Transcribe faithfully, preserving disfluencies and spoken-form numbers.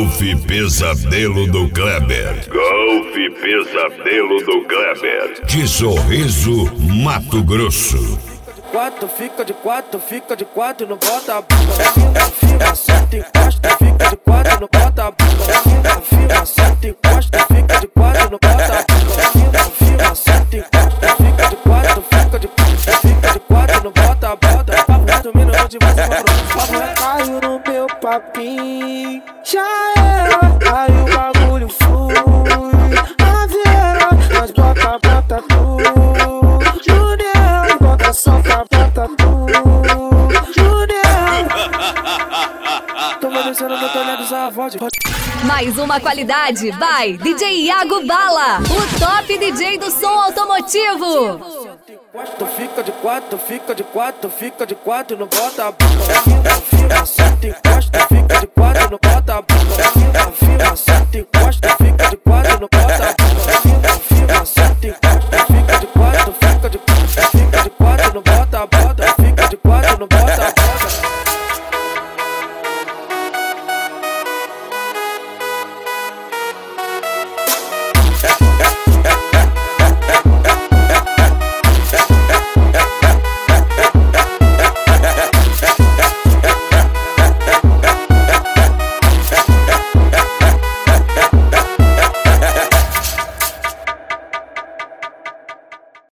Golf Pesadelo do Kleber. Golf Pesadelo do Kleber. De Sorriso, Mato Grosso. Quatro, fica de quatro, fica de quatro, não bota a bunda. Fina, fina, senta, encosta, fica de quatro, não bota a bunda. Fina, fina, senta, encosta, fica de quatro, não bota a bunda. Fina, fina, senta, encosta, fica de quatro, fica de quatro, fica de quatro, não bota a bunda. Papo reto, minuto, vai ser comprometido. Papo reto. Caiu no meu papinho, já era, aí o bagulho flui. A Vera, nós bota, bota tudo. Junior, bota soca, bota tudo. Junior, tô obedecendo meu telhado, usar a voz. Mais uma qualidade, vai, D J Iago Bala, o top D J do som automotivo. Tu fica de quatro, fica de quatro, fica de quatro, não bota a bunda. Fina, fina, senta, encosta, fica de quatro, não bota a bunda. Fina, fina, senta, encosta, fica de quatro, não bota a bunda. Fina, fina, senta, encosta, fica de quatro,